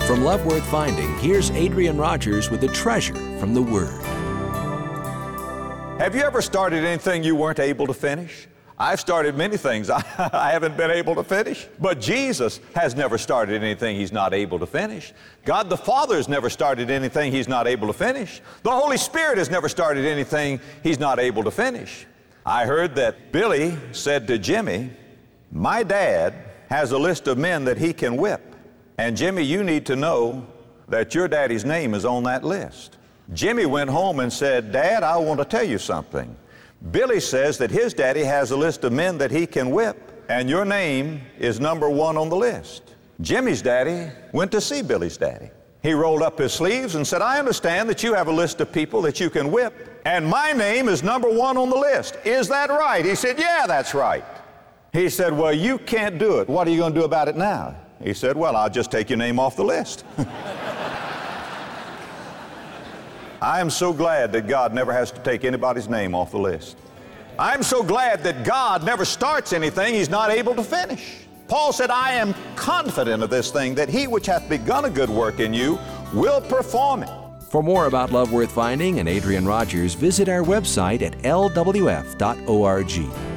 From Love Worth Finding, here's Adrian Rogers with a treasure from the Word. Have you ever started anything you weren't able to finish? I've started many things I haven't been able to finish. But Jesus has never started anything He's not able to finish. God the Father has never started anything He's not able to finish. The Holy Spirit has never started anything He's not able to finish. I heard that Billy said to Jimmy, "My dad has a list of men that he can whip. And Jimmy, you need to know that your daddy's name is on that list." Jimmy went home and said, "Dad, I want to tell you something. Billy says that his daddy has a list of men that he can whip, and your name is number one on the list." Jimmy's daddy went to see Billy's daddy. He rolled up his sleeves and said, "I understand that you have a list of people that you can whip, and my name is number one on the list. Is that right?" He said, "Yeah, that's right." He said, "Well, you can't do it. What are you going to do about it now?" He said, "Well, I'll just take your name off the list." I am so glad that God never has to take anybody's name off the list. I'm so glad that God never starts anything He's not able to finish. Paul said, "I am confident of this thing, that He which hath begun a good work in you will perform it." For more about Love Worth Finding and Adrian Rogers, visit our website at lwf.org.